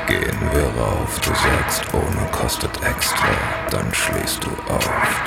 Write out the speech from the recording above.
Gehen wir rauf, du sagst ohne kostet extra, dann schlägst du auf.